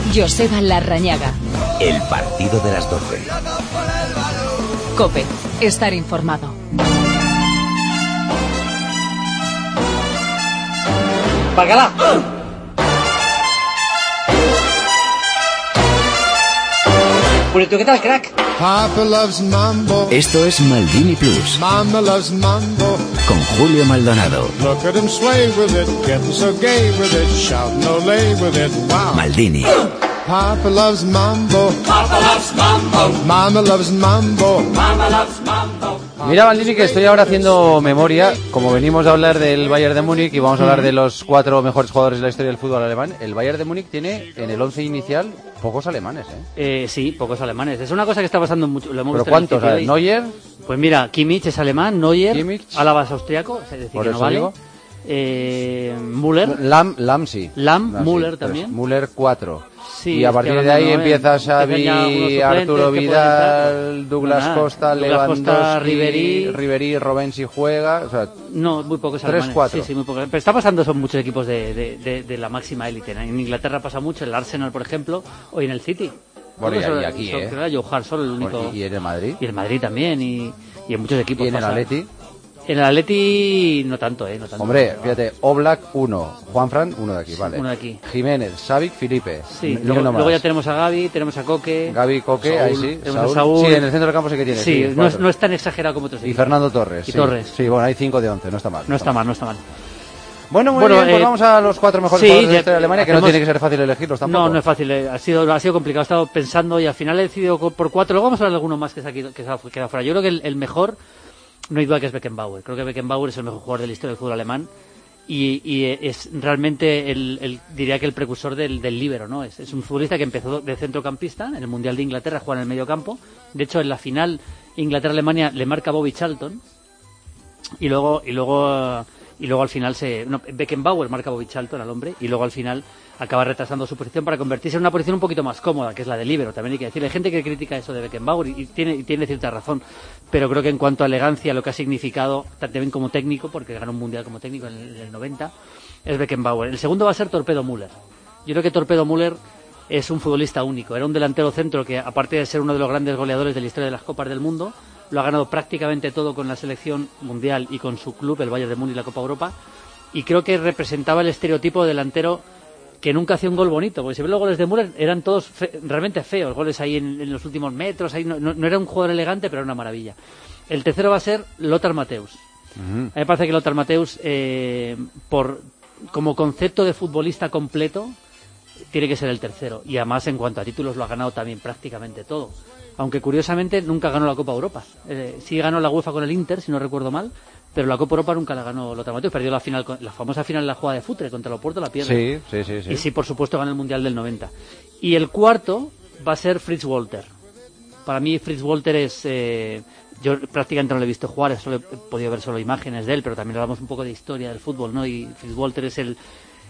Joseba Larrañaga. El partido de las 12. COPE. Estar informado. ¡Bacalá! Purito, ¿qué tal, crack? Papa loves mambo. Esto es Maldini Plus. Mama loves mambo. Con Julio Maldonado. Look at him sway with it, getting so gay with it, shouting olé with it, wow. Maldini. Papa loves mambo. Papa loves mambo. Mama loves mambo. Mama loves mambo. Mira, Maldini, que estoy ahora haciendo memoria. Como venimos a hablar del Bayern de Múnich y vamos a hablar de los 4 mejores jugadores de la historia del fútbol alemán, el Bayern de Múnich tiene en el 11 inicial pocos alemanes, ¿eh? Sí, pocos alemanes. Es una cosa que está pasando mucho. Lo hemos ¿Pero visto cuántos? en el ¿Neuer? Pues mira, Kimmich es alemán, Neuer, Kimmich. Alaba es austriaco, es decir, Por que no eso vale. digo. Müller. Lam sí. Müller sí, también. Müller 4. Sí, y a partir de ahí empieza Xavi, Arturo Vidal, Douglas Costa, Lewandowski, Ribery, Robben si juega, o sea, no, muy pocos 3, alemanes. 4. Sí, muy pocos. Pero está pasando, son muchos equipos de la máxima élite. En Inglaterra pasa mucho, el Arsenal, por ejemplo, o en el City. Bueno, y aquí, creo que Joe Hart solo el único. Bueno, y en el Madrid. Y el Madrid también, y en muchos equipos. Y en el Atleti. En el Atleti no tanto, no tanto. Hombre, fíjate, Oblak 1, Juanfran 1 de aquí, vale. Uno de aquí. Jiménez, Savic, Felipe. Sí, luego ya tenemos a Gavi, tenemos a Coque. Gavi, Coque, Saúl, ahí sí. Tenemos a Saúl. Sí, en el centro del campo sí que tiene. Sí, sí, no es tan exagerado como otros equipos. Y Fernando Torres. Y sí. Torres. Sí, bueno, hay 5 de 11, no está mal. No está mal. Bueno, muy bien, pues vamos a los 4 mejores jugadores de la historia de Alemania, que no tiene que ser fácil elegirlos tampoco. No es fácil, ha sido complicado, he estado pensando y al final he decidido por 4. Luego vamos a hablar de alguno más que se ha quedado fuera. Yo creo que el mejor, no hay duda que es Beckenbauer. Creo que Beckenbauer es el mejor jugador de la historia del fútbol alemán y es realmente diría que el precursor del líbero, ¿no? Es un futbolista que empezó de centrocampista en el Mundial de Inglaterra, juega en el medio campo. De hecho, en la final Inglaterra-Alemania le marca Bobby Charlton y luego al final Beckenbauer marca a Bobby Charlton al hombre y luego al final acaba retrasando su posición para convertirse en una posición un poquito más cómoda, que es la de líbero, también hay que decir. Hay gente que critica eso de Beckenbauer y tiene cierta razón, pero creo que en cuanto a elegancia, lo que ha significado también como técnico, porque ganó un mundial como técnico en el 90, es Beckenbauer. El segundo va a ser Torpedo Müller. Yo creo que Torpedo Müller es un futbolista único, era un delantero centro que, aparte de ser uno de los grandes goleadores de la historia de las Copas del Mundo, lo ha ganado prácticamente todo con la selección mundial y con su club, el Bayern de Múnich, la Copa Europa, y creo que representaba el estereotipo de delantero que nunca hacía un gol bonito, porque si ves los goles de Müller eran todos realmente feos, goles ahí en los últimos metros, ahí no era un jugador elegante, pero era una maravilla. El tercero va a ser Lothar Matthäus. A mí me parece que Lothar Matthäus, como concepto de futbolista completo, tiene que ser el tercero, y además en cuanto a títulos lo ha ganado también prácticamente todo. Aunque curiosamente nunca ganó la Copa Europa. Sí ganó la UEFA con el Inter, si no recuerdo mal, pero la Copa Europa nunca la ganó Lothar Matthäus. Perdió la final, la famosa final de la jugada de Futre contra el Oporto, la pierde. Sí. Y sí, por supuesto, ganó el Mundial del 90. Y el cuarto va a ser Fritz Walter. Para mí Fritz Walter es... yo prácticamente no lo he visto jugar, solo he podido ver solo imágenes de él, pero también hablamos un poco de historia del fútbol, ¿no? Y Fritz Walter es el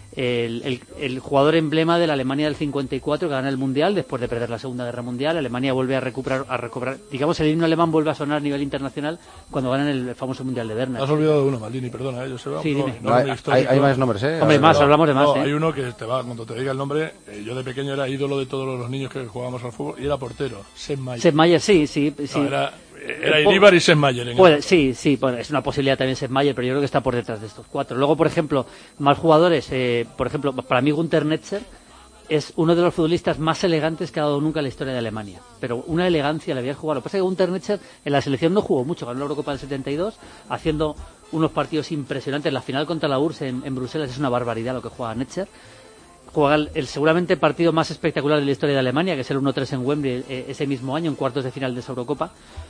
jugador emblema de la Alemania del 54 que gana el Mundial después de perder la Segunda Guerra Mundial. Alemania vuelve a recobrar, digamos, el himno alemán vuelve a sonar a nivel internacional cuando ganan el famoso Mundial de Berna. Has olvidado de uno, Maldini, perdona, yo sé. Sí, dime. Hay más nombres, Hombre, hablamos de más. Hay uno que cuando te diga el nombre, yo de pequeño era ídolo de todos los niños que jugábamos al fútbol y era portero, Sepp Maier. Sepp Maier, sí. No, era Iríbar y Sepp Maier. Sí, es una posibilidad también Sepp Maier, pero yo creo que está por detrás de estos 4. Luego, por ejemplo, más jugadores, por ejemplo, para mí Günter Netzer es uno de los futbolistas más elegantes que ha dado nunca en la historia de Alemania. Pero una elegancia le había jugado. Lo que pasa es que Günter Netzer en la selección no jugó mucho, ganó la Eurocopa del 72, haciendo unos partidos impresionantes. La final contra la URSS en Bruselas es una barbaridad lo que juega Netzer. Juega el seguramente partido más espectacular de la historia de Alemania, que es el 1-3 en Wembley ese mismo año, en cuartos de final de esa Eurocopa.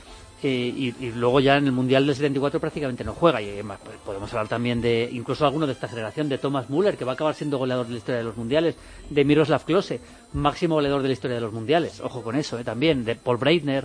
Y luego ya en el Mundial del 74 prácticamente no juega, y además podemos hablar también de incluso alguno de esta generación, de Thomas Müller, que va a acabar siendo goleador de la historia de los Mundiales, de Miroslav Klose, máximo goleador de la historia de los Mundiales, ojo con eso, también, de Paul Breitner.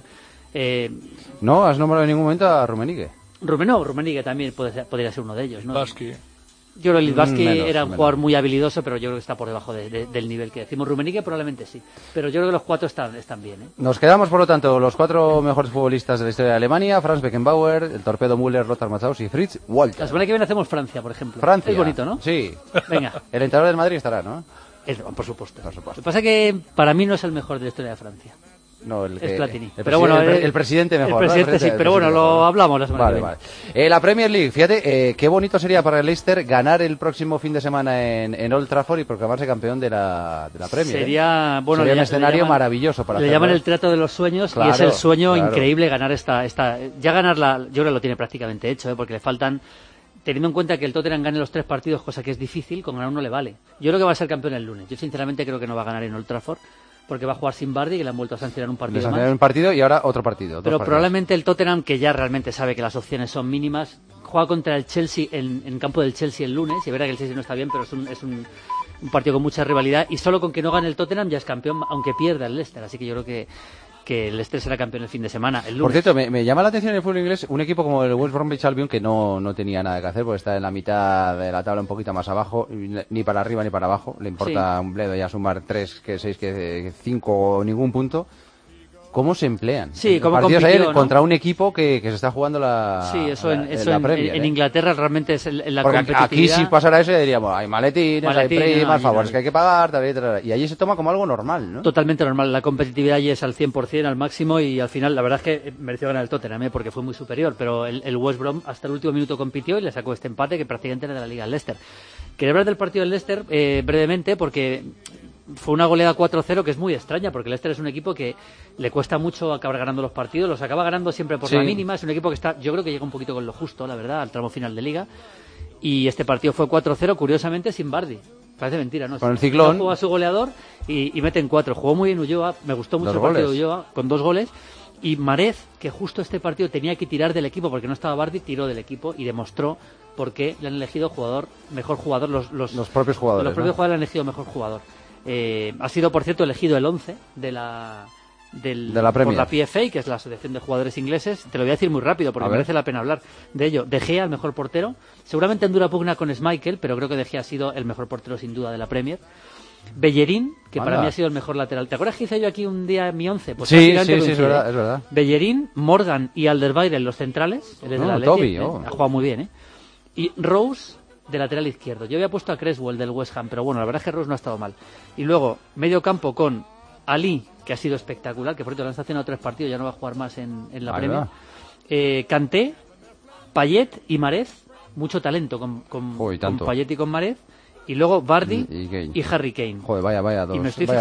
No has nombrado en ningún momento a Rummenigge. Rummenigge también podría ser uno de ellos, ¿no? Baski. Yo creo que Littbarski era un jugador muy habilidoso, pero yo creo que está por debajo del nivel que decimos. Rummenigge probablemente sí, pero yo creo que los 4 están bien, ¿eh? Nos quedamos, por lo tanto, los 4 mejores futbolistas de la historia de Alemania: Franz Beckenbauer, el Torpedo Müller, Lothar Matthäus y Fritz Walter. La semana que viene hacemos Francia, por ejemplo. Francia. Es bonito, ¿no? Sí. Venga. El entrenador del Madrid estará, ¿no? Por supuesto. Por supuesto. Lo que pasa es que para mí no es el mejor de la historia de Francia. No, el Es Platini. Pero bueno, el presidente mejor. El presidente, ¿no? Sí, pero bueno, lo hablamos la semana que viene. Vale. La Premier League, fíjate, qué bonito sería para el Leicester ganar el próximo fin de semana en Old Trafford y proclamarse campeón de la Premier. Sería, bueno, sería un escenario maravilloso para le llaman el teatro de los sueños, claro, y es el sueño claro. increíble ganar esta ya ganarla, yo creo que lo tiene prácticamente hecho, porque le faltan, teniendo en cuenta que el Tottenham gane los 3 partidos, cosa que es difícil, con ganar uno le vale. Yo creo que va a ser campeón el lunes. Yo sinceramente creo que no va a ganar en Old Trafford, porque va a jugar sin Vardy, que le han vuelto a sancionar un partido más. Un partido y ahora otro partido. Pero probablemente el Tottenham, que ya realmente sabe que las opciones son mínimas, juega contra el Chelsea en campo del Chelsea el lunes, y verá que el Chelsea no está bien, pero es un partido con mucha rivalidad, y solo con que no gane el Tottenham ya es campeón, aunque pierda el Leicester. Así que yo creo que el Leicester será campeón el fin de semana, el lunes. Por cierto, me llama la atención en el fútbol inglés un equipo como el West Bromwich Albion, que no tenía nada que hacer porque está en la mitad de la tabla, un poquito más abajo, ni para arriba ni para abajo, le importa un bledo ya sumar 3, que 6, que 5 o ningún punto. ¿Cómo se emplean? Sí, cómo partidos compitió, ayer ¿no? contra un equipo que se está jugando la Premier, en Inglaterra realmente es la porque competitividad. Aquí si pasara eso ya diríamos, hay maletines, hay primas, favores que hay que pagar, y allí se toma como algo normal, ¿no? Totalmente normal, la competitividad allí es al 100%, al máximo, y al final la verdad es que mereció ganar el Tottenham, porque fue muy superior, pero el West Brom hasta el último minuto compitió y le sacó este empate que prácticamente era de la Liga al Leicester. Quería hablar del partido del Leicester brevemente, porque fue una goleada 4-0 que es muy extraña, porque el Leicester es un equipo que le cuesta mucho acabar ganando los partidos, los acaba ganando siempre por la mínima, es un equipo que está, yo creo que llega un poquito con lo justo, la verdad, al tramo final de Liga, y este partido fue 4-0, curiosamente sin Vardy. Parece mentira, ¿no? Con el ciclón. Jugó a su goleador y meten 4. Jugó muy bien Ulloa, me gustó mucho el partido de Ulloa, con 2 goles. Y Marez, que justo este partido tenía que tirar del equipo porque no estaba Vardy, tiró del equipo y demostró por qué le han elegido mejor jugador los propios jugadores. Los propios jugadores le han elegido mejor jugador. Ha sido, por cierto, elegido el 11 de la Premier. Por la PFA, que es la Asociación de Jugadores Ingleses. Te lo voy a decir muy rápido porque merece la pena hablar de ello. De Gea, el mejor portero. Seguramente en dura pugna con Schmeichel, pero creo que De Gea ha sido el mejor portero sin duda de la Premier. Bellerín, que para mí ha sido el mejor lateral. ¿Te acuerdas que hice yo aquí un día mi 11? Pues sí, es verdad. Bellerín, Morgan y Alderweireld los centrales. Él es del Atleti, ha jugado muy bien, Y Rose de lateral izquierdo. Yo había puesto a Creswell del West Ham, pero bueno, la verdad es que Rose no ha estado mal. Y luego, medio campo con Ali, que ha sido espectacular, que por cierto le han sancionado 3 partidos, ya no va a jugar más en la Premier. Kanté, Payet y Mahrez, mucho talento con Payet y con Mahrez. Y luego Vardy y Harry Kane. Joder, vaya dos. Y me estoy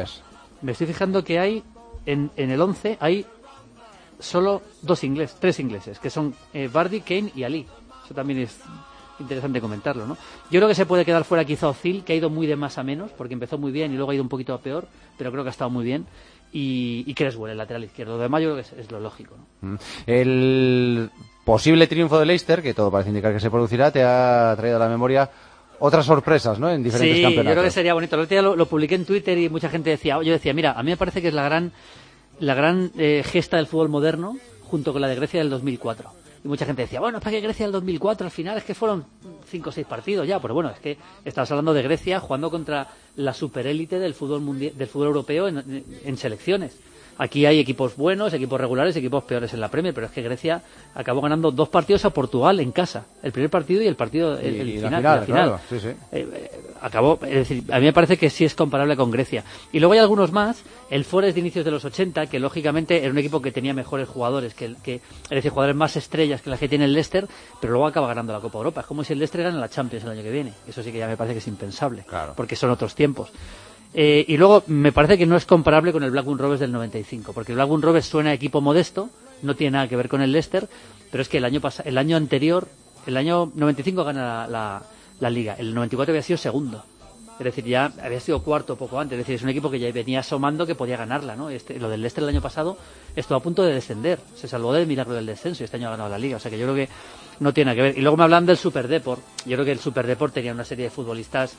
fijando que hay en el 11 hay solo 3 ingleses, que son Vardy, Kane y Ali. Eso también es interesante comentarlo, ¿no? Yo creo que se puede quedar fuera quizá Ozil, que ha ido muy de más a menos, porque empezó muy bien y luego ha ido un poquito a peor, pero creo que ha estado muy bien. Y Creswell, el lateral izquierdo. Lo demás yo creo que es lo lógico, ¿no? El posible triunfo de Leicester, que todo parece indicar que se producirá, te ha traído a la memoria otras sorpresas, ¿no? En diferentes campeonatos. Yo creo que sería bonito. El otro día lo publiqué en Twitter y mucha gente decía, mira, a mí me parece que es la gran gesta del fútbol moderno, junto con la de Grecia del 2004. Y mucha gente decía, bueno, es para que Grecia del 2004 al final es que fueron 5 o 6 partidos ya, pero bueno, es que estás hablando de Grecia jugando contra la superélite del fútbol mundial, del fútbol europeo en selecciones. Aquí hay equipos buenos, equipos regulares, equipos peores en la Premier, pero es que Grecia acabó ganando 2 partidos a Portugal en casa. El primer partido y el partido el final. Claro, sí. Acabó, es decir, a mí me parece que sí es comparable con Grecia. Y luego hay algunos más, el Forest de inicios de los 80, que lógicamente era un equipo que tenía mejores jugadores, es decir, jugadores más estrellas que las que tiene el Leicester, pero luego acaba ganando la Copa Europa. Es como si el Leicester gana la Champions el año que viene. Eso sí que ya me parece que es impensable, porque son otros tiempos. Y luego me parece que no es comparable con el Blackburn Rovers del 95, porque el Blackburn Rovers suena a equipo modesto, no tiene nada que ver con el Leicester, pero es que el año anterior, el año 95 gana la Liga, el 94 había sido segundo, es decir, ya había sido cuarto poco antes, es decir, es un equipo que ya venía asomando que podía ganarla, ¿no? Lo del Leicester el año pasado estuvo a punto de descender, se salvó del milagro del descenso y este año ha ganado la Liga, o sea que yo creo que no tiene nada que ver. Y luego me hablan del Super Deport, yo creo que el Super Deport tenía una serie de futbolistas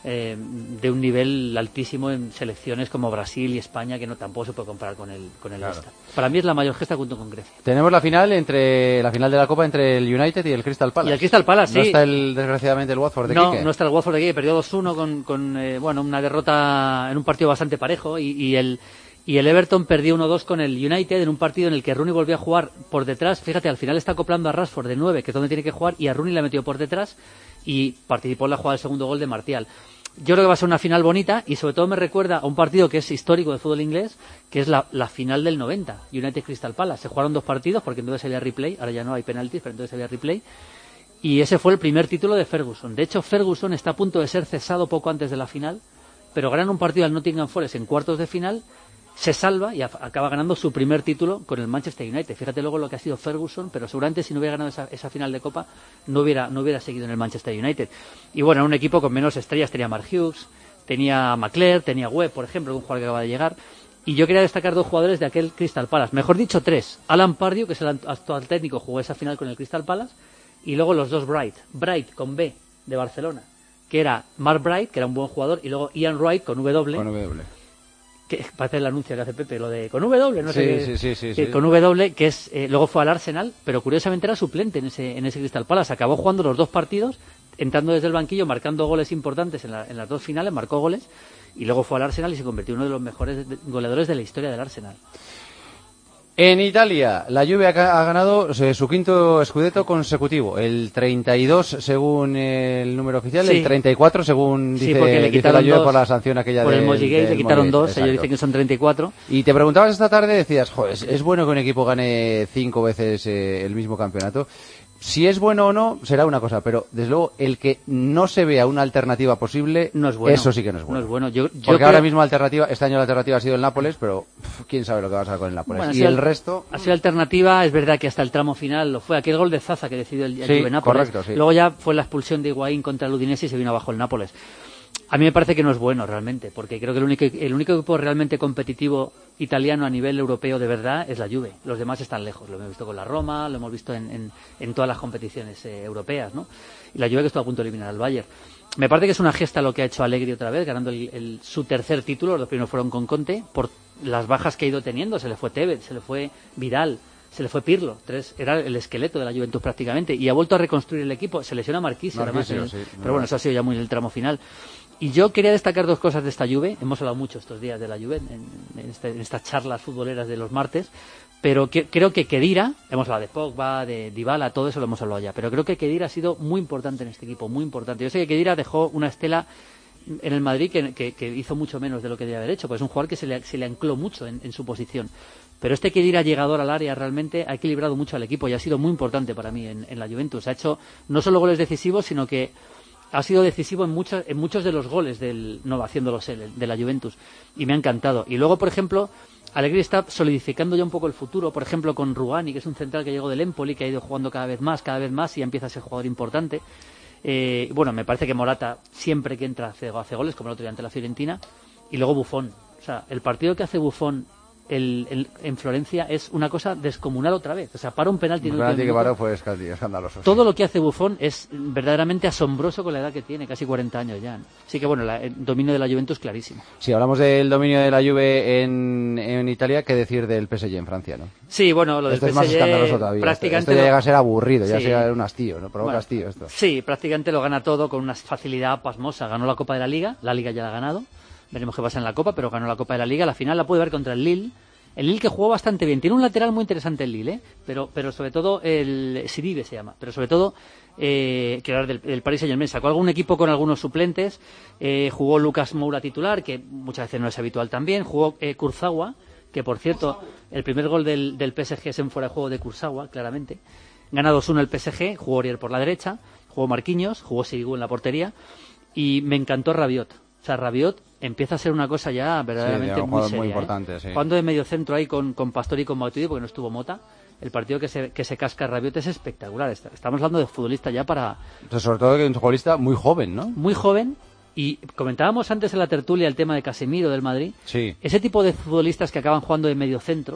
de un nivel altísimo en selecciones como Brasil y España, que tampoco se puede comparar con el Leicester. Para mí es la mayor gesta junto con Grecia. Tenemos la final de la Copa entre el United y el Crystal Palace. Y el Crystal Palace, sí. No está desgraciadamente el Watford de Quique. No está el Watford de Quique, perdió 2-1 con una derrota en un partido bastante parejo y el Everton perdió 1-2 con el United en un partido en el que Rooney volvió a jugar por detrás. Fíjate, al final está acoplando a Rashford de 9, que es donde tiene que jugar, y a Rooney le metió por detrás y participó en la jugada del segundo gol de Martial. yo creo que va a ser una final bonita y sobre todo me recuerda a un partido que es histórico de fútbol inglés, que es la final del 90, United Crystal Palace. Se jugaron 2 partidos porque entonces había replay, ahora ya no hay penaltis, pero entonces había replay. Y ese fue el primer título de Ferguson. De hecho, Ferguson está a punto de ser cesado poco antes de la final, pero gana un partido al Nottingham Forest en cuartos de final, se salva y acaba ganando su primer título con el Manchester United. Fíjate luego lo que ha sido Ferguson, pero seguramente si no hubiera ganado esa final de Copa no hubiera seguido en el Manchester United. Y bueno, un equipo con menos estrellas tenía Mark Hughes, tenía McClare, tenía Webb, por ejemplo, un jugador que acaba de llegar. Y yo quería destacar 2 jugadores de aquel Crystal Palace, mejor dicho 3. Alan Pardew, que es el actual técnico, jugó esa final con el Crystal Palace, y luego los 2 Bright con B de Barcelona, que era Mark Bright, que era un buen jugador, y luego Ian Wright con W. Con W. Que parece el anuncio que hace Pepe, lo de con W, no sé qué. Sí. Con W, que es luego fue al Arsenal, pero curiosamente era suplente en ese Crystal Palace. Acabó jugando los 2 partidos, entrando desde el banquillo, marcando goles importantes en las 2 finales, marcó goles, y luego fue al Arsenal y se convirtió en uno de los mejores goleadores de la historia del Arsenal. En Italia, la Juve ha ganado su 5º Scudetto consecutivo, el 32 según el número oficial, el 34 según dice la Juve por la sanción aquella por el Mojigate, le quitaron 2, ellos dicen que son 34. Y te preguntabas esta tarde, decías, joder, ¿es bueno que un equipo gane 5 veces el mismo campeonato? Si es bueno o no, será una cosa, pero desde luego el que no se vea una alternativa posible, no es bueno. Eso sí que no es bueno. No es bueno. Porque ahora mismo este año la alternativa ha sido el Nápoles, pero quién sabe lo que va a pasar con el Nápoles. Bueno, y el resto... Ha sido alternativa, es verdad que hasta el tramo final lo fue. Aquel gol de Zaza que decidió el Juve Nápoles. Correcto, sí. Luego ya fue la expulsión de Higuaín contra el Udinese y se vino abajo el Nápoles. A mí me parece que no es bueno realmente, porque creo que el único equipo realmente competitivo italiano a nivel europeo de verdad es la Juve. Los demás están lejos. Lo hemos visto con la Roma, lo hemos visto en todas las competiciones europeas, ¿no? Y la Juve que estuvo a punto de eliminar al Bayern. Me parece que es una gesta lo que ha hecho Allegri otra vez, ganando su 3er título. Los primeros fueron con Conte, por las bajas que ha ido teniendo. Se le fue Tevez, se le fue Vidal, se le fue Pirlo. Era el esqueleto de la Juventus prácticamente. Y ha vuelto a reconstruir el equipo. Se lesiona Marquisio, además. Pero bueno, eso ha sido ya muy en el tramo final. Y yo quería destacar 2 cosas de esta Juve. Hemos hablado mucho estos días de la Juve, en estas charlas futboleras de los martes. Pero creo que Khedira, hemos hablado de Pogba, de Dybala, todo eso lo hemos hablado ya. Pero creo que Khedira ha sido muy importante en este equipo, muy importante. Yo sé que Khedira dejó una estela en el Madrid que hizo mucho menos de lo que debía haber hecho, pues es un jugador que se le ancló mucho en su posición. Pero este Khedira llegador al área realmente ha equilibrado mucho al equipo y ha sido muy importante para mí en la Juventus. Ha hecho no solo goles decisivos, sino que ha sido decisivo en muchos de los goles haciéndolos él, de la Juventus, y me ha encantado. Y luego, por ejemplo, Allegri está solidificando ya un poco el futuro, por ejemplo con Rugani, que es un central que llegó del Empoli, que ha ido jugando cada vez más y ya empieza a ser jugador importante. Bueno, me parece que Morata siempre que entra hace goles, como el otro día ante la Fiorentina. Y luego Buffon, o sea, el partido que hace Buffon en Florencia es una cosa descomunal otra vez. O sea, para un penalti. El penalti que paró fue escandaloso. Todo lo que hace Buffon es verdaderamente asombroso con la edad que tiene, casi 40 años ya, ¿no? Así que bueno, el dominio de la Juventus clarísimo. Si hablamos del dominio de la Juve en Italia, ¿qué decir del PSG en Francia, no? Sí, bueno, lo del PSG es más escandaloso todavía. Prácticamente esto ya llega a ser aburrido, ya sí. sea un hastío, ¿no? Provoca hastío esto. Sí, prácticamente lo gana todo con una facilidad pasmosa. Ganó la Copa de la Liga ya la ha ganado. Veremos qué pasa en la Copa, pero ganó la Copa de la Liga. La final la puede ver contra el Lille. El Lille que jugó bastante bien. Tiene un lateral muy interesante el Lille, pero sobre todo el Sidibe se llama. Pero sobre todo, que era del Paris Saint-Germain. Sacó algún equipo con algunos suplentes. Jugó Lucas Moura titular, que muchas veces no es habitual también. Jugó Kurzawa, que por cierto, el primer gol del PSG es en fuera de juego de Kurzawa, claramente. Gana 2-1 el PSG. Jugó Aurier por la derecha. Jugó Marquinhos. Jugó Sirigu en la portería. Y me encantó Rabiot. O sea, Rabiot empieza a ser una cosa ya verdaderamente muy seria, muy importante, sí. Jugando de medio centro ahí con Pastore y con Matuidi, porque no estuvo Mota. El partido que se casca Rabiot es espectacular. Estamos hablando de futbolista ya para... Entonces, sobre todo que es un futbolista muy joven, ¿no? Muy joven. Y comentábamos antes en la tertulia el tema de Casemiro del Madrid. Sí. Ese tipo de futbolistas que acaban jugando de medio centro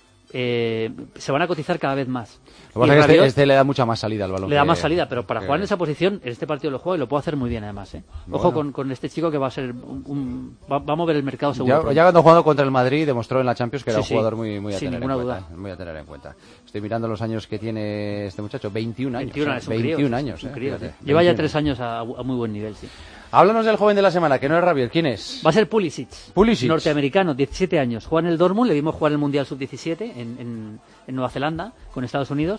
se van a cotizar cada vez más. Lo que pasa es que este le da mucha más salida al balón. Le da más salida, pero para jugar en esa posición, en este partido lo juega y lo puede hacer muy bien además. Ojo con este chico que va a ser va a mover el mercado seguro. Ya cuando jugado contra el Madrid demostró en la Champions que era un jugador muy a sin tener ninguna en duda. cuenta. Muy a tener en cuenta. Estoy mirando los años que tiene este muchacho, 21 años. 21 años, 21 años. Lleva ya 3 años a muy buen nivel, sí. Háblanos del joven de la semana, que no es Rabiot. ¿Quién es? Va a ser Pulisic. Pulisic. Norteamericano, 17 años. Juega en el Dortmund, le vimos jugar el Mundial Sub-17 en Nueva Zelanda, con Estados Unidos.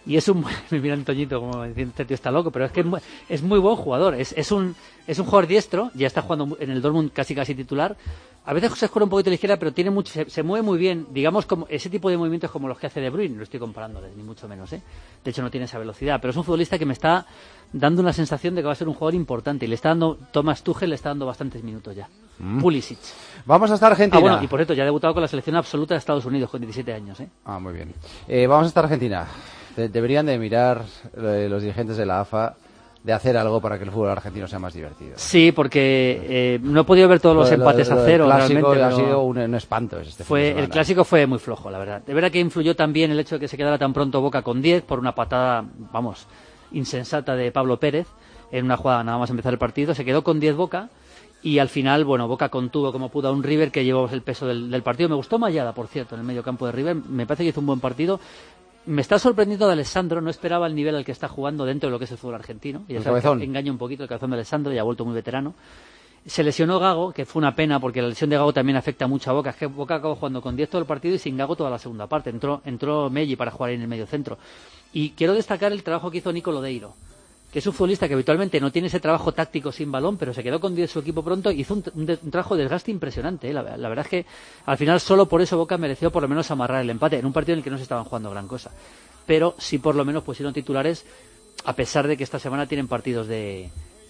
y es un... Me mira Antoñito como diciendo, este tío está loco, pero es que es muy buen jugador. Es un jugador diestro, ya está jugando en el Dortmund casi titular. A veces se escura un poquito a la izquierda, pero tiene mucho, se mueve muy bien. Digamos, como ese tipo de movimientos como los que hace De Bruyne, no estoy comparándole, ni mucho menos, ¿eh? De hecho, no tiene esa velocidad, pero es un futbolista que me está dando una sensación de que va a ser un jugador importante. Y le está dando, Thomas Tuchel le está dando bastantes minutos ya. Pulisic. Vamos hasta Argentina. Bueno, y por cierto, ya ha debutado con la selección absoluta de Estados Unidos con 17 años, ¿eh? Muy bien. Vamos hasta Argentina. Deberían de mirar los dirigentes de la AFA de hacer algo para que el fútbol argentino sea más divertido. Sí, porque no he podido ver todos los empates a cero. El clásico realmente, ha sido un espanto. El clásico fue muy flojo, la verdad. De verdad que influyó también el hecho de que se quedara tan pronto Boca con 10 por una patada, vamos, insensata de Pablo Pérez en una jugada nada más empezar el partido. Se quedó con 10 Boca y al final, bueno, Boca contuvo como pudo a un River que llevó el peso del partido. Me gustó Mayada, por cierto, en el medio campo de River. Me parece que hizo un buen partido. Me está sorprendiendo de Alessandro, no esperaba el nivel al que está jugando dentro de lo que es el fútbol argentino. Y engaña un poquito el cabezón de Alessandro, ya ha vuelto muy veterano. Se lesionó Gago, que fue una pena porque la lesión de Gago también afecta mucho a Boca. Es que Boca acabó jugando con 10 todo el partido y sin Gago toda la segunda parte. Entró Melli para jugar en el medio centro. Y quiero destacar el trabajo que hizo Nico Lodeiro, que es un futbolista que habitualmente no tiene ese trabajo táctico sin balón, pero se quedó con 10 su equipo pronto y hizo un trabajo de desgaste impresionante. La verdad es que al final solo por eso Boca mereció por lo menos amarrar el empate en un partido en el que no se estaban jugando gran cosa. Pero sí por lo menos pusieron titulares, a pesar de que esta semana tienen partidos de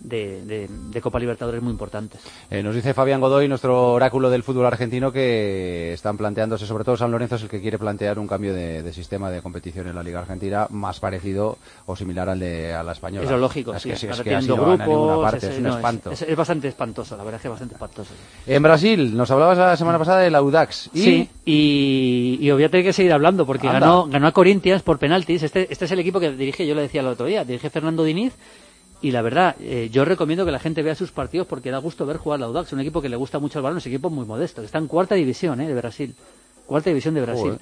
Copa Libertadores muy importantes. Nos dice Fabián Godoy, nuestro oráculo del fútbol argentino, que están planteándose, sobre todo San Lorenzo es el que quiere plantear un cambio de sistema de competición en la Liga Argentina más parecido o similar al de a la española. Eso es lógico. Es sí, que así no van a ninguna parte, es un espanto. Es bastante espantoso, la verdad es que es bastante espantoso. En Brasil, nos hablabas la semana pasada del Audax. Sí, y voy a tener que seguir hablando porque ganó a Corinthians por penaltis. Este es el equipo que dirige, yo le decía el otro día, dirige Fernando Diniz. Y la verdad, yo recomiendo que la gente vea sus partidos porque da gusto ver jugar al Audax, un equipo que le gusta mucho el balón, es un equipo muy modesto, que está en cuarta división de Brasil. Cuarta división de Brasil.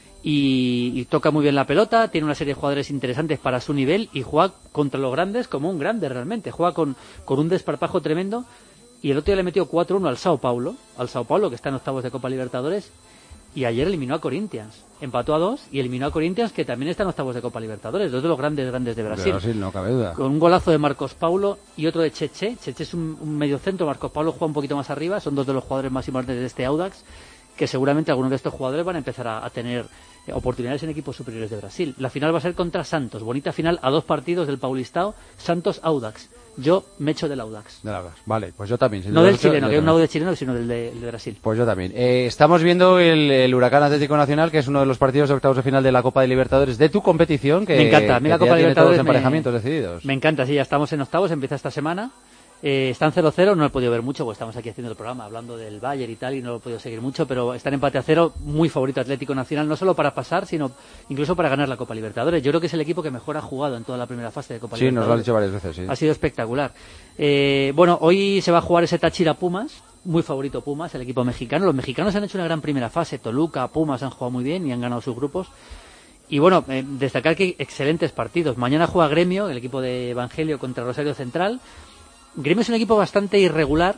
Y toca muy bien la pelota, tiene una serie de jugadores interesantes para su nivel y juega contra los grandes como un grande realmente. Juega con un desparpajo tremendo y el otro día le metió 4-1 al Sao Paulo, que está en octavos de Copa Libertadores. Y ayer eliminó a Corinthians. Empató a 2 y eliminó a Corinthians, que también está en octavos de Copa Libertadores. Dos de los grandes de Brasil. De Brasil, no cabe duda. Con un golazo de Marcos Paulo y otro de Cheche. Cheche es un mediocentro, Marcos Paulo juega un poquito más arriba. Son dos de los jugadores más importantes de este Audax, que seguramente algunos de estos jugadores van a empezar a tener oportunidades en equipos superiores de Brasil. La final va a ser contra Santos. Bonita final a 2 partidos del Paulistao. Santos-Audax. Yo me echo del Audax. Vale, pues yo también. No del chileno, que es un Audax chileno, sino del de Brasil. Pues yo también. Estamos viendo el Huracán Atlético Nacional, que es uno de los partidos de octavos de final de la Copa de Libertadores de tu competición. Que, me encanta, a mí la Copa de Libertadores todos los emparejamientos decididos. Me encanta, sí, ya estamos en octavos, empieza esta semana. Están 0-0, no he podido ver mucho porque estamos aquí haciendo el programa hablando del Bayern y tal y no lo he podido seguir mucho, pero están empate a 0, muy favorito Atlético Nacional, no solo para pasar, sino incluso para ganar la Copa Libertadores. Yo creo que es el equipo que mejor ha jugado en toda la primera fase de Copa Libertadores. Sí, nos lo han dicho varias veces, sí. Ha sido espectacular. Bueno, hoy se va a jugar ese Táchira Pumas, muy favorito Pumas, el equipo mexicano. Los mexicanos han hecho una gran primera fase, Toluca, Pumas han jugado muy bien y han ganado sus grupos. Y bueno, destacar que excelentes partidos. Mañana juega Gremio, el equipo de Evangelio contra Rosario Central. Gremio es un equipo bastante irregular.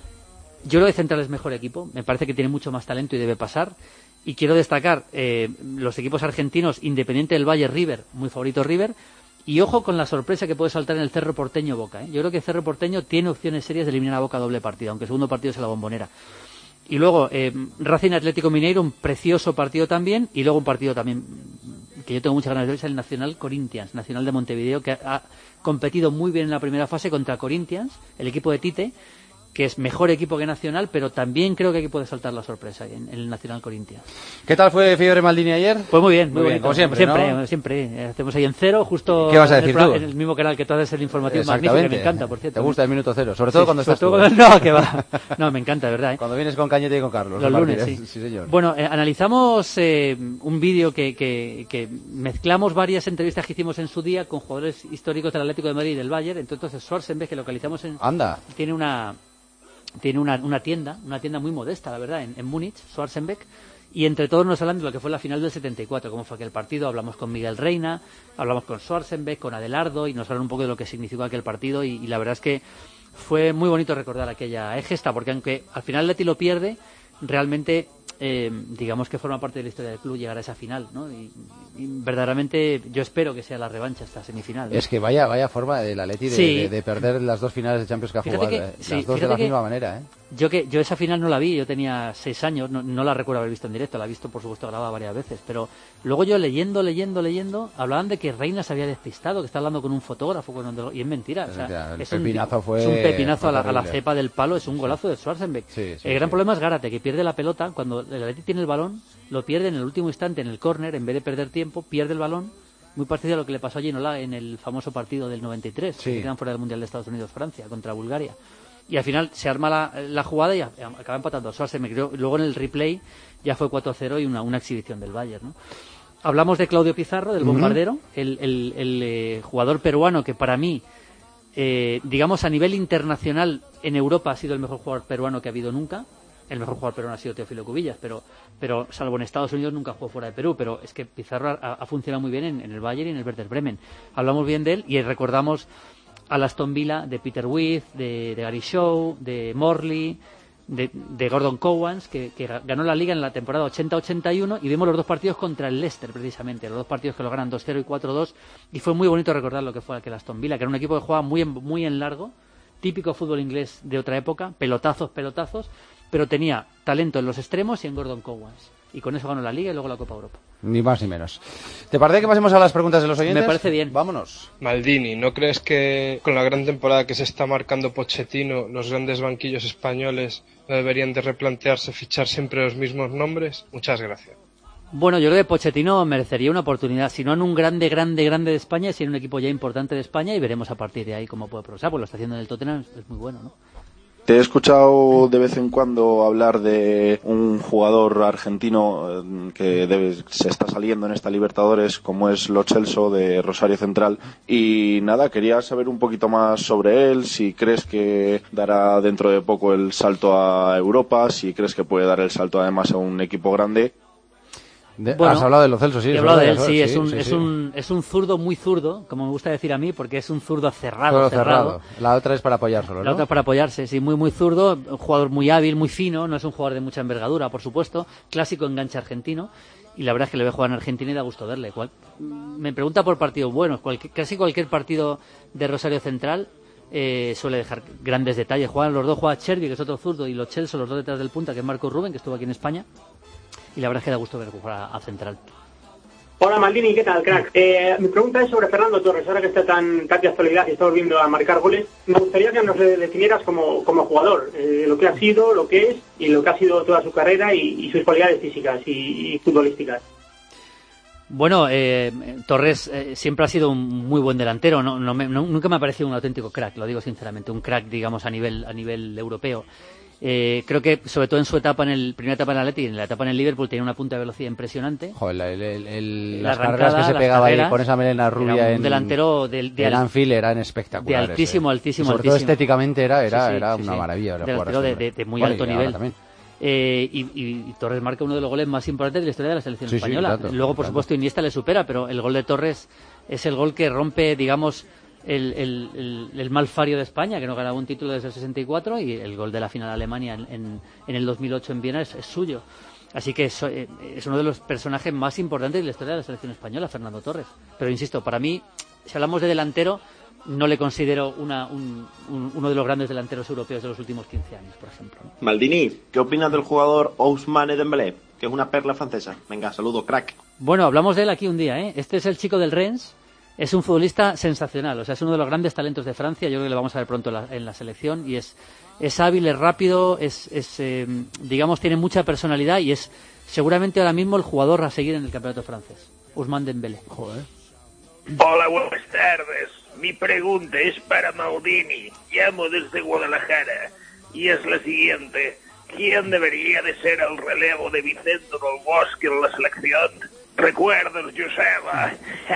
Yo creo que Central es mejor equipo. Me parece que tiene mucho más talento y debe pasar. Y quiero destacar los equipos argentinos, Independiente del Valle, River, muy favorito River. Y ojo con la sorpresa que puede saltar en el Cerro Porteño Boca. Yo creo que Cerro Porteño tiene opciones serias de eliminar a Boca doble partido, aunque el segundo partido es en la Bombonera. Y luego Racing Atlético Mineiro, un precioso partido también. Y luego un partido también que yo tengo muchas ganas de ver, es el Nacional Corinthians, Nacional de Montevideo, que ha competido muy bien en la primera fase contra Corinthians, el equipo de Tite, que es mejor equipo que Nacional, pero también creo que aquí puede saltar la sorpresa en el Nacional Corinthians. ¿Qué tal fue Fiore Maldini ayer? Pues muy bien, muy bonito. Como siempre, ¿no? Siempre. Hacemos ahí en cero, justo ¿Qué vas a decir tú? En el mismo canal que tú haces el informativo magnífico, que me encanta, por cierto. ¿Te gusta el minuto cero? Sobre todo cuando estás tú. No, que va. No, me encanta, de verdad. Cuando vienes con Cañete y con Carlos. Los lunes, sí. Sí, señor. Bueno, analizamos un vídeo que mezclamos varias entrevistas que hicimos en su día con jugadores históricos del Atlético de Madrid y del Bayern. Entonces, Schwarzenberg, que localizamos en... Anda. Tiene una tienda muy modesta, la verdad, en Múnich, Schwarzenbeck, y entre todos nos hablan de lo que fue la final del 74, cómo fue aquel partido. Hablamos con Miguel Reina, hablamos con Schwarzenbeck, con Adelardo, y nos hablan un poco de lo que significó aquel partido, y la verdad es que fue muy bonito recordar aquella gesta, porque aunque al final Leti lo pierde, realmente digamos que forma parte de la historia del club llegar a esa final, ¿no? Y verdaderamente yo espero que sea la revancha esta semifinal, ¿no? Es que vaya forma del Atleti de perder las 2 finales de Champions que ha jugado, las dos de la misma manera, ¿eh? Yo esa final no la vi, yo tenía 6 años, no la recuerdo haber visto en directo, la he visto por supuesto grabada varias veces, pero luego yo leyendo, hablaban de que Reina se había despistado, que está hablando con un fotógrafo, y es mentira, o sea, es un pepinazo a la cepa del palo, es un golazo de Schwarzenbeck. El gran problema es Gárate, que pierde la pelota, cuando el Atleti tiene el balón, lo pierde en el último instante en el córner, en vez de perder tiempo, pierde el balón, muy parecido a lo que le pasó a Ginola en el famoso partido del 93, que quedan fuera del Mundial de Estados Unidos-Francia, contra Bulgaria. Y al final se arma la jugada y acaba empatando Schwarzenbeck. Luego en el replay ya fue 4-0 y una exhibición del Bayern, ¿no? Hablamos de Claudio Pizarro, del bombardero, el jugador peruano que para mí, digamos a nivel internacional en Europa ha sido el mejor jugador peruano que ha habido nunca. El mejor jugador peruano ha sido Teófilo Cubillas, pero salvo en Estados Unidos nunca jugó fuera de Perú, pero es que Pizarro ha funcionado muy bien en el Bayern y en el Werder Bremen. Hablamos bien de él y recordamos al Aston Villa de Peter Witt, de Gary Shaw, de Morley, de Gordon Cowans, que ganó la Liga en la temporada 80-81, y vimos los 2 partidos contra el Leicester, precisamente, los 2 partidos que lo ganan 2-0 y 4-2, y fue muy bonito recordar lo que fue aquel Aston Villa, que era un equipo que jugaba muy en largo, típico fútbol inglés de otra época, pelotazos, pero tenía talento en los extremos y en Gordon Cowans, y con eso ganó la Liga y luego la Copa Europa. Ni más ni menos. ¿Te parece que pasemos a las preguntas de los oyentes? Me parece bien. Vámonos. Maldini, ¿no crees que con la gran temporada que se está marcando Pochettino, los grandes banquillos españoles no deberían de replantearse fichar siempre los mismos nombres? Muchas gracias. Bueno, yo creo que Pochettino merecería una oportunidad, si no en un grande de España, si en un equipo ya importante de España, y veremos a partir de ahí cómo puede progresar, porque lo está haciendo en el Tottenham, es muy bueno, ¿no? Te he escuchado de vez en cuando hablar de un jugador argentino que se está saliendo en esta Libertadores, como es Lo Celso de Rosario Central, y nada, quería saber un poquito más sobre él, si crees que dará dentro de poco el salto a Europa, si crees que puede dar el salto además a un equipo grande. Has hablado de Lo Celso, sí. He hablado de él, sí, es un zurdo muy zurdo, como me gusta decir a mí, porque es un zurdo cerrado. La otra es para apoyárselo, ¿no? La otra es para apoyarse, sí, muy zurdo, un jugador muy hábil, muy fino, no es un jugador de mucha envergadura, por supuesto, clásico enganche argentino, y la verdad es que le veo jugar en Argentina y da gusto verle. Me pregunta por partidos buenos, casi cualquier partido de Rosario Central suele dejar grandes detalles. Juegan los dos, juega Chervi, que es otro zurdo, y Lo Celso, los dos detrás del punta, que es Marco Rubén, que estuvo aquí en España. Y la verdad es que da gusto ver jugar a Central. Hola Maldini, ¿qué tal, crack? Mi pregunta es sobre Fernando Torres, ahora que está tan de actualidad y está volviendo a marcar goles. Me gustaría que nos definieras como jugador, lo que ha sido, lo que es y lo que ha sido toda su carrera y sus cualidades físicas y futbolísticas. Bueno, Torres siempre ha sido un muy buen delantero, nunca me ha parecido un auténtico crack, lo digo sinceramente, un crack, digamos, a nivel europeo. Creo que sobre todo en su primera etapa en el Atleti y en la etapa en el Liverpool tenía una punta de velocidad impresionante. Joder, las carreras que se pegaba ahí con esa melena rubia en delantero de Anfield eran espectaculares. De altísimo. Sobre todo estéticamente era una maravilla. Delantero de muy alto nivel. Y Torres marca uno de los goles más importantes de la historia de la selección española. Luego, por supuesto, Iniesta le supera, pero el gol de Torres es el gol que rompe, digamos, el mal fario de España, que no ganaba un título desde el 64, y el gol de la final de Alemania en el 2008 en Viena es suyo. Así que es uno de los personajes más importantes de la historia de la selección española, Fernando Torres. Pero insisto, para mí, si hablamos de delantero, no le considero uno de los grandes delanteros europeos de los últimos 15 años, por ejemplo. Maldini, ¿qué opinas del jugador Ousmane Dembélé, que es una perla francesa? Venga, saludo, crack. Bueno, hablamos de él aquí un día, ¿eh? Este es el chico del Rennes. Es un futbolista sensacional, o sea, es uno de los grandes talentos de Francia. Yo creo que lo vamos a ver pronto en la selección, y es hábil, es rápido, digamos, tiene mucha personalidad, y es seguramente ahora mismo el jugador a seguir en el campeonato francés. Ousmane Dembélé. Joder. Hola, buenas tardes. Mi pregunta es para Maldini. Llamo desde Guadalajara y es la siguiente: ¿quién debería de ser el relevo de Vicente del Bosque en la selección? ¿Recuerdas, Joseba?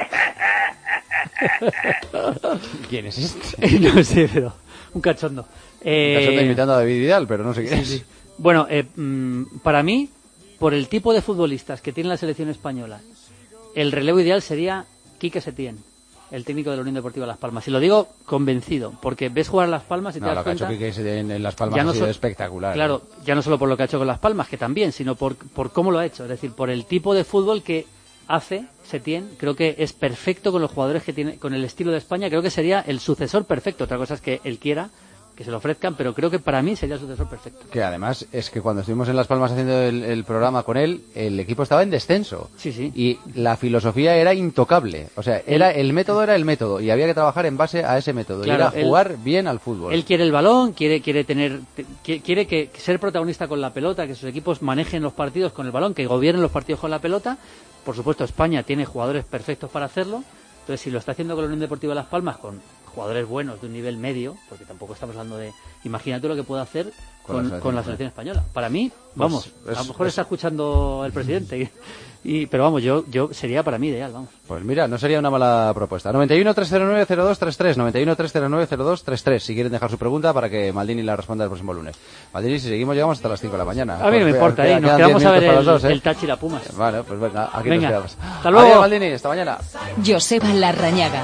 ¿Quién es este? No sé, pero un cachondo. Un cachondo imitando a David Vidal, pero no sé quién es. Sí. Bueno, para mí, por el tipo de futbolistas que tiene la selección española, el relevo ideal sería Quique Setién. el técnico de la Unión Deportiva Las Palmas. Y lo digo convencido, porque ves jugar a Las Palmas y te das cuenta... Lo que ha hecho Quique en Las Palmas ha sido espectacular. Claro, ya no solo por lo que ha hecho con Las Palmas, que también, sino por cómo lo ha hecho. Es decir, por el tipo de fútbol que hace Setién. Creo que es perfecto con los jugadores que tiene, con el estilo de España. Creo que sería el sucesor perfecto. Otra cosa es que él quiera que se lo ofrezcan, pero creo que para mí sería el sucesor perfecto. Que además es que cuando estuvimos en Las Palmas haciendo el programa con él, el equipo estaba en descenso. Sí, sí. Y la filosofía era intocable. O sea, el método era el método y había que trabajar en base a ese método. Claro, y era jugar bien al fútbol. Él quiere el balón, quiere que ser protagonista con la pelota, que sus equipos manejen los partidos con el balón, que gobiernen los partidos con la pelota. Por supuesto, España tiene jugadores perfectos para hacerlo. Entonces, si lo está haciendo con la Unión Deportiva Las Palmas, con jugadores buenos de un nivel medio, porque tampoco estamos hablando de... Imagínate lo que puede hacer con la selección española. Para mí, vamos, a lo mejor está escuchando el presidente, pero vamos, yo sería para mí ideal, vamos. Pues mira, no sería una mala propuesta. 91-309-0233, 91-309-0233, si quieren dejar su pregunta para que Maldini la responda el próximo lunes. Maldini, si seguimos llegamos hasta las 5 de la mañana. A mí no me importa, nos quedamos a ver el Tachi y la Pumas. Vale, pues venga, aquí nos quedamos. Hasta luego. Adiós, Maldini, hasta mañana. Joseba Larrañaga.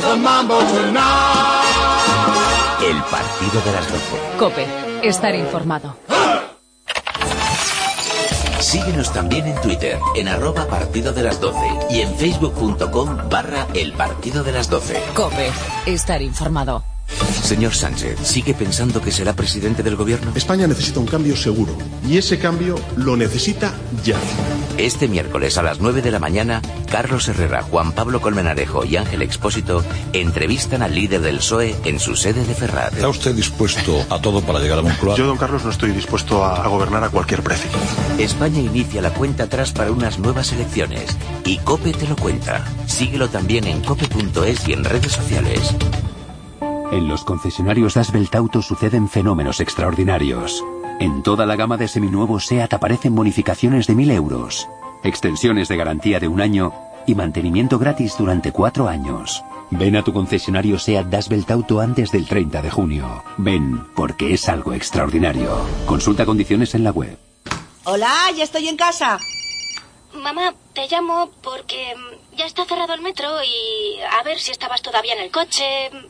El partido de las 12. COPE, estar informado. Síguenos también en Twitter, en @partido de las 12 y en facebook.com/el partido de las 12. COPE, estar informado. Señor Sánchez, ¿sigue pensando que será presidente del gobierno? España necesita un cambio seguro y ese cambio lo necesita ya. Este miércoles a las 9 de la mañana, Carlos Herrera, Juan Pablo Colmenarejo y Ángel Expósito entrevistan al líder del PSOE en su sede de Ferraz. ¿Está usted dispuesto a todo para llegar a Moncloa? Yo, don Carlos, no estoy dispuesto a gobernar a cualquier precio. España inicia la cuenta atrás para unas nuevas elecciones y COPE te lo cuenta. Síguelo también en cope.es y en redes sociales. En los concesionarios Asbelt Auto suceden fenómenos extraordinarios. En toda la gama de seminuevos SEAT aparecen bonificaciones de 1.000 euros, extensiones de garantía de 1 año y mantenimiento gratis durante 4 años. Ven a tu concesionario SEAT Asbelt Auto antes del 30 de junio. Ven, porque es algo extraordinario. Consulta condiciones en la web. Hola, ya estoy en casa. Mamá, te llamo porque ya está cerrado el metro y a ver si estabas todavía en el coche.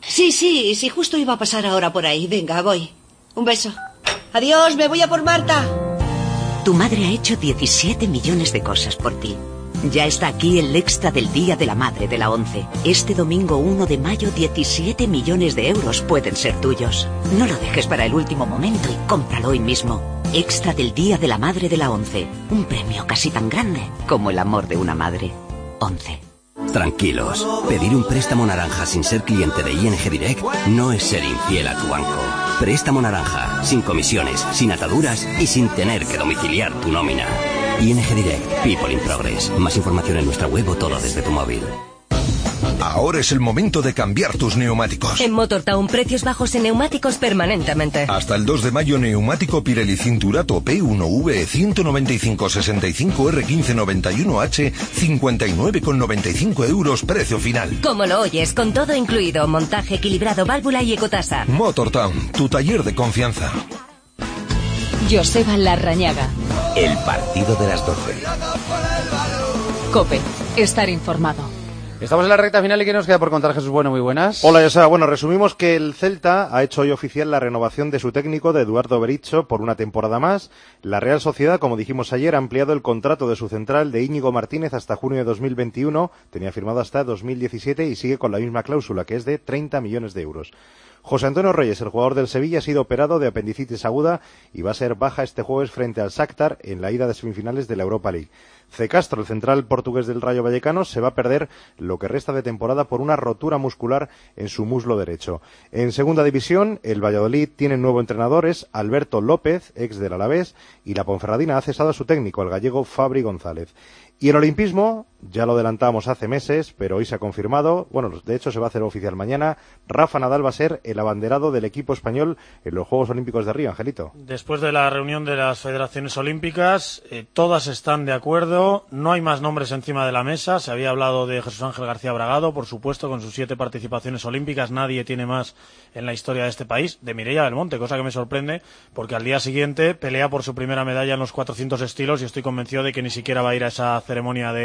Sí, justo iba a pasar ahora por ahí. Venga, voy. Un beso. Adiós, me voy a por Marta. Tu madre ha hecho 17 millones de cosas por ti. Ya está aquí el extra del Día de la Madre de la ONCE. Este domingo 1 de mayo, 17 millones de euros pueden ser tuyos. No lo dejes para el último momento y cómpralo hoy mismo. Extra del Día de la Madre de la ONCE. Un premio casi tan grande como el amor de una madre. ONCE. Tranquilos, pedir un préstamo naranja sin ser cliente de ING Direct no es ser infiel a tu banco. Préstamo naranja, sin comisiones, sin ataduras y sin tener que domiciliar tu nómina. ING Direct, People in Progress. Más información en nuestra web o todo desde tu móvil. Ahora es el momento de cambiar tus neumáticos. En Motortown, precios bajos en neumáticos permanentemente. Hasta el 2 de mayo, neumático Pirelli Cinturato P1V 195-65 R1591H 59,95 euros, precio final. Como lo oyes, con todo incluido, montaje equilibrado, válvula y ecotasa. Motortown, tu taller de confianza. Joseba Larrañaga. El partido de las 12. COPE, estar informado. Estamos en la recta final y ¿qué nos queda por contar, Jesús Bueno? Muy buenas. Hola, Joseba. Bueno, resumimos que el Celta ha hecho hoy oficial la renovación de su técnico, de Eduardo Berizzo, por una temporada más. La Real Sociedad, como dijimos ayer, ha ampliado el contrato de su central, de Íñigo Martínez, hasta junio de 2021. Tenía firmado hasta 2017 y sigue con la misma cláusula, que es de 30 millones de euros. José Antonio Reyes, el jugador del Sevilla, ha sido operado de apendicitis aguda y va a ser baja este jueves frente al Shakhtar en la ida de semifinales de la Europa League. C. Castro, el central portugués del Rayo Vallecano, se va a perder lo que resta de temporada por una rotura muscular en su muslo derecho. En segunda división, el Valladolid tiene nuevo entrenador, es Alberto López, ex del Alavés, y la Ponferradina ha cesado a su técnico, el gallego Fabri González. Y el olimpismo, ya lo adelantábamos hace meses, pero hoy se ha confirmado, bueno, de hecho se va a hacer oficial mañana, Rafa Nadal va a ser el abanderado del equipo español en los Juegos Olímpicos de Río, Angelito. Después de la reunión de las federaciones olímpicas, todas están de acuerdo, no hay más nombres encima de la mesa, se había hablado de Jesús Ángel García Bragado, por supuesto, con sus 7 participaciones olímpicas, nadie tiene más en la historia de este país, de Mireia Belmonte, cosa que me sorprende, porque al día siguiente pelea por su primera medalla en los 400 estilos y estoy convencido de que ni siquiera va a ir a esa ceremonia de inauguración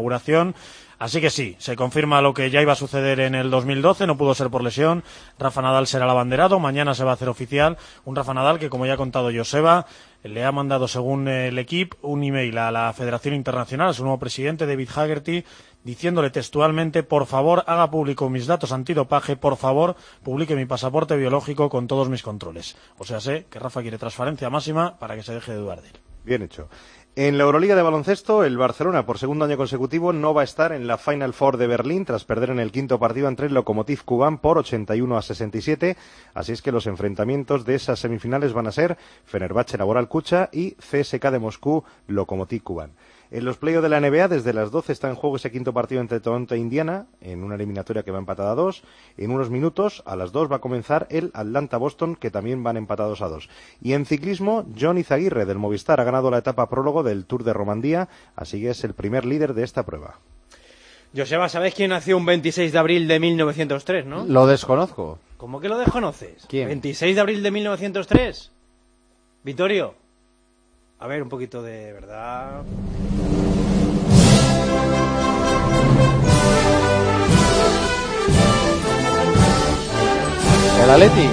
inauguración. Así que sí, se confirma lo que ya iba a suceder en el 2012, no pudo ser por lesión. Rafa Nadal será el abanderado, mañana se va a hacer oficial. Un Rafa Nadal que, como ya ha contado Joseba, le ha mandado, según el equipo, un email a la Federación Internacional, a su nuevo presidente, David Haggerty, diciéndole textualmente: por favor, haga público mis datos antidopaje, por favor, publique mi pasaporte biológico con todos mis controles. O sea, sé que Rafa quiere transparencia máxima para que se deje de dudar de él. Bien hecho. En la Euroliga de baloncesto, el Barcelona, por segundo año consecutivo, no va a estar en la Final Four de Berlín tras perder en el quinto partido ante el Lokomotiv Kuban por 81-67. Así es que los enfrentamientos de esas semifinales van a ser Fenerbahce Laboral Kucha y CSKA de Moscú Lokomotiv Kuban. En los playoffs de la NBA, desde las 12 está en juego ese quinto partido entre Toronto e Indiana, en una eliminatoria que va empatada a 2. En unos minutos, a las 2, va a comenzar el Atlanta-Boston, que también van empatados a 2. Y en ciclismo, John Izaguirre, del Movistar, ha ganado la etapa prólogo del Tour de Romandía, así que es el primer líder de esta prueba. Joseba, ¿sabes quién nació un 26 de abril de 1903, no? Lo desconozco. ¿Cómo que lo desconoces? ¿Quién? 26 de abril de 1903. Vittorio. A ver, un poquito de verdad. El Atleti.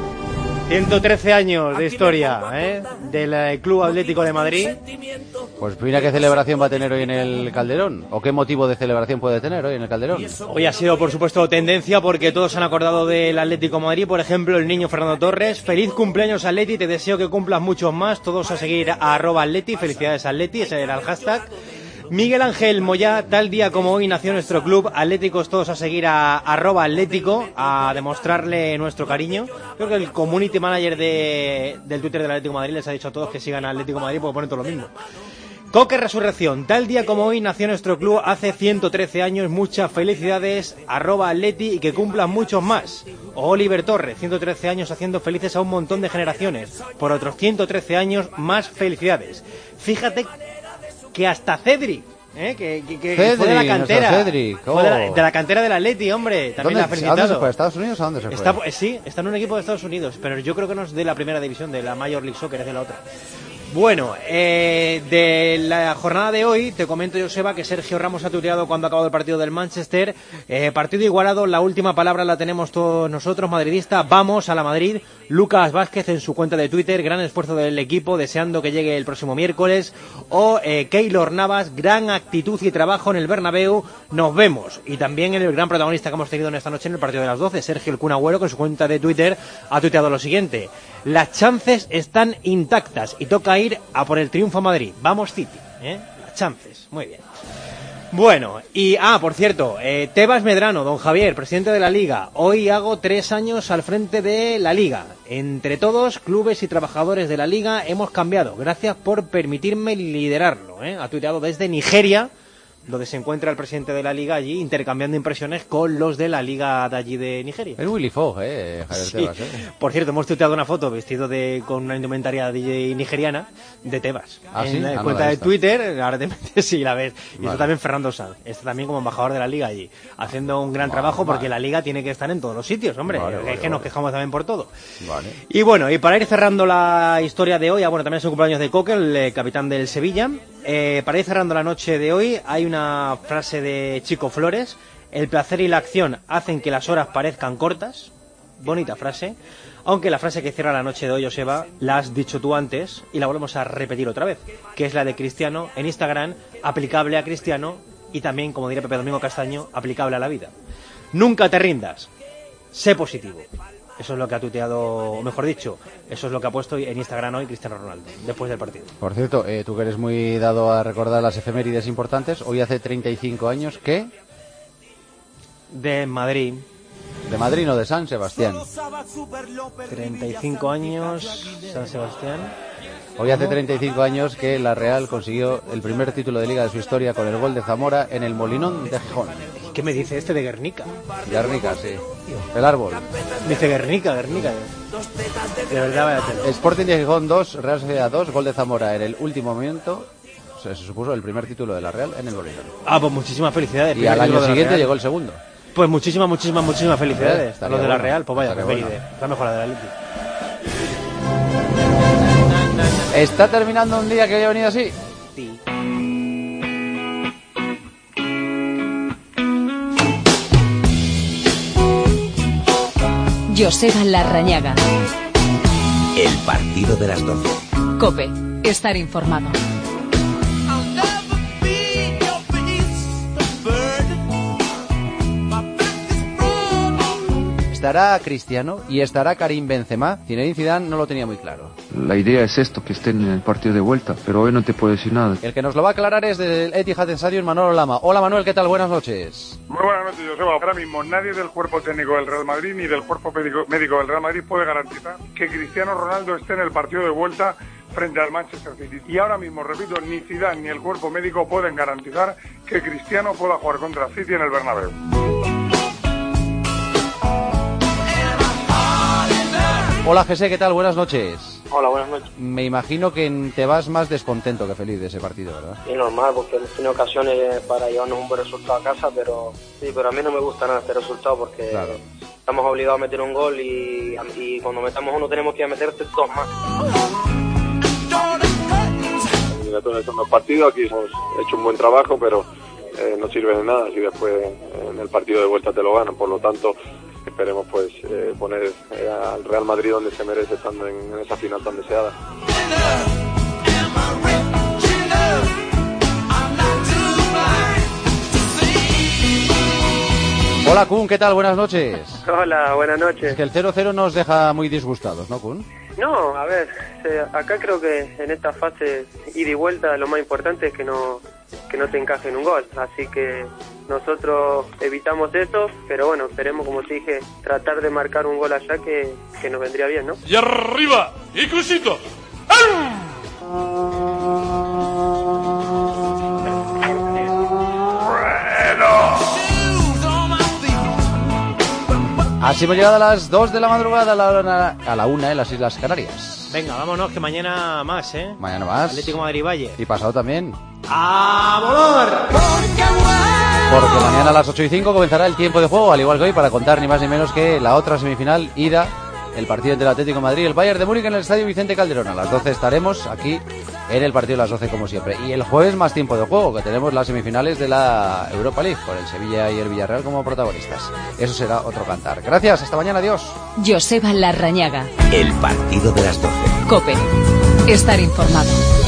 113 años de historia, del Club Atlético de Madrid. Pues mira qué celebración va a tener hoy en el Calderón, o qué motivo de celebración puede tener hoy en el Calderón. Hoy ha sido, por supuesto, tendencia porque todos se han acordado del Atlético de Madrid. Por ejemplo, el niño Fernando Torres: feliz cumpleaños Atleti, te deseo que cumplas muchos más. Todos a seguir a @Atleti, felicidades Atleti, ese era el hashtag. Miguel Ángel Moyá: tal día como hoy nació nuestro club. Atléticos todos a seguir a @Atlético, a demostrarle nuestro cariño. Creo que el community manager del Twitter del Atlético de Madrid les ha dicho a todos que sigan a Atlético de Madrid porque ponen todo lo mismo. Coque Resurrección: tal día como hoy nació nuestro club hace 113 años. Muchas felicidades, @Atleti, y que cumplan muchos más. Oliver Torres: 113 años haciendo felices a un montón de generaciones. Por otros 113 años, más felicidades. Fíjate que hasta Cedric, que fue de la cantera, Cedric, fue de la cantera del Atleti, hombre, también la ha felicitado. ¿A dónde se fue? ¿A Estados Unidos o a dónde se fue? Sí, está en un equipo de Estados Unidos, pero yo creo que no es de la primera división, de la Major League Soccer, es de la otra. Bueno, de la jornada de hoy te comento, Joseba, que Sergio Ramos ha tuiteado cuando ha acabado el partido del Manchester. Partido igualado, la última palabra la tenemos todos nosotros, madridistas. Vamos a la Madrid. Lucas Vázquez en su cuenta de Twitter: gran esfuerzo del equipo, deseando que llegue el próximo miércoles. O Keylor Navas: gran actitud y trabajo en el Bernabéu, nos vemos. Y también el gran protagonista que hemos tenido en esta noche en el partido de las 12, Sergio el Kun Agüero, con su cuenta de Twitter ha tuiteado lo siguiente: las chances están intactas y toca ir a por el triunfo a Madrid. Vamos City, las chances, muy bien. Bueno, y por cierto, Tebas Medrano, don Javier, presidente de la Liga: hoy hago 3 años al frente de la Liga. Entre todos, clubes y trabajadores de la Liga, hemos cambiado. Gracias por permitirme liderarlo. Ha tuiteado desde Nigeria, donde se encuentra el presidente de la Liga allí, intercambiando impresiones con los de la Liga de allí de Nigeria. Es Willy Fogg, Javier Tebas, Por cierto, hemos tuiteado una foto vestido con una indumentaria DJ nigeriana de Tebas. En la cuenta de Twitter, ahora te metes y la ves. Y está también Fernando Sanz, está también como embajador de la Liga allí, haciendo un gran trabajo porque la Liga tiene que estar en todos los sitios, hombre. Es que nos quejamos también por todo. Y bueno, y para ir cerrando la historia de hoy, también es el cumpleaños de Coque, el capitán del Sevilla. Para ir cerrando la noche de hoy, hay una frase de Chico Flores: el placer y la acción hacen que las horas parezcan cortas. Bonita frase, aunque la frase que cierra la noche de hoy, Joseba, la has dicho tú antes y la volvemos a repetir otra vez, que es la de Cristiano en Instagram, aplicable a Cristiano y también, como diría Pepe Domingo Castaño, aplicable a la vida. Nunca te rindas, sé positivo. Eso es lo que ha tuiteado, o mejor dicho, eso es lo que ha puesto en Instagram hoy Cristiano Ronaldo, después del partido. Por cierto, tú que eres muy dado a recordar las efemérides importantes, hoy hace 35 años que... De Madrid. De Madrid, no de San Sebastián. 35 años, San Sebastián. Hoy hace 35 años que la Real consiguió el primer título de Liga de su historia con el gol de Zamora en el Molinón de Gijón. ¿Qué me dice este de Guernica? Guernica, sí. El árbol. Dice Guernica. De verdad, vaya tela. Sporting de Gijón 2, Real Sociedad 2, gol de Zamora en el último momento. Se supuso el primer título de la Real en el Molinón. Pues muchísimas felicidades. Y al año siguiente llegó el segundo. Pues muchísimas felicidades a los de la Real. Pues vaya, la mejor de la Leti. ¿Está terminando un día que haya venido así? Sí. Joseba Larrañaga. El partido de las 12. COPE. Estar informado. Estará Cristiano y estará Karim Benzema. Zinedine Zidane no lo tenía muy claro. La idea es esto, que estén en el partido de vuelta, pero hoy no te puedo decir nada. El que nos lo va a aclarar es del Etihad Stadium, Manolo Lama. Hola Manuel, ¿qué tal? Buenas noches. Muy buenas noches, Joseba. Ahora mismo nadie del cuerpo técnico del Real Madrid ni del cuerpo médico del Real Madrid puede garantizar que Cristiano Ronaldo esté en el partido de vuelta frente al Manchester City. Y ahora mismo, repito, ni Zidane ni el cuerpo médico pueden garantizar que Cristiano pueda jugar contra City en el Bernabéu. Hola José, ¿qué tal? Buenas noches. Hola, buenas noches. Me imagino que te vas más descontento que feliz de ese partido, ¿verdad? Sí, normal, porque hemos tenido ocasiones para llevarnos un buen resultado a casa, pero a mí no me gusta nada este resultado porque estamos obligados a meter un gol y cuando metamos uno tenemos que meterte dos más. Son dos partidos, aquí hemos hecho un buen trabajo, pero no sirve de nada si después en el partido de vuelta te lo ganan, por lo tanto esperemos pues poner al Real Madrid donde se merece, estando en esa final tan deseada. Hola Kun, ¿qué tal? Buenas noches. Hola, buenas noches. Es que el 0-0 nos deja muy disgustados, ¿no, Kun? No, a ver, acá creo que en esta fase ida y vuelta lo más importante es que no te encaje en un gol, así que nosotros evitamos eso, pero bueno, esperemos, como te dije, tratar de marcar un gol allá que nos vendría bien, ¿no? ¡Y arriba! ¡Y crucito! Así hemos llegado a las 2 de la madrugada a la 1 en las Islas Canarias. Venga, vámonos, que mañana más, ¿eh? Mañana más. Atlético Madrid-Valle. Y pasado también. ¡A volar! Porque mañana a las 8:05 comenzará el tiempo de juego, al igual que hoy, para contar ni más ni menos que la otra semifinal ida, el partido entre el Atlético de Madrid y el Bayern de Múnich en el Estadio Vicente Calderón. A las 12 estaremos aquí en el partido de las 12 como siempre. Y el jueves más tiempo de juego, que tenemos las semifinales de la Europa League, con el Sevilla y el Villarreal como protagonistas. Eso será otro cantar. Gracias, hasta mañana, adiós. Joseba Larrañaga. El partido de las 12. COPE. Estar informado.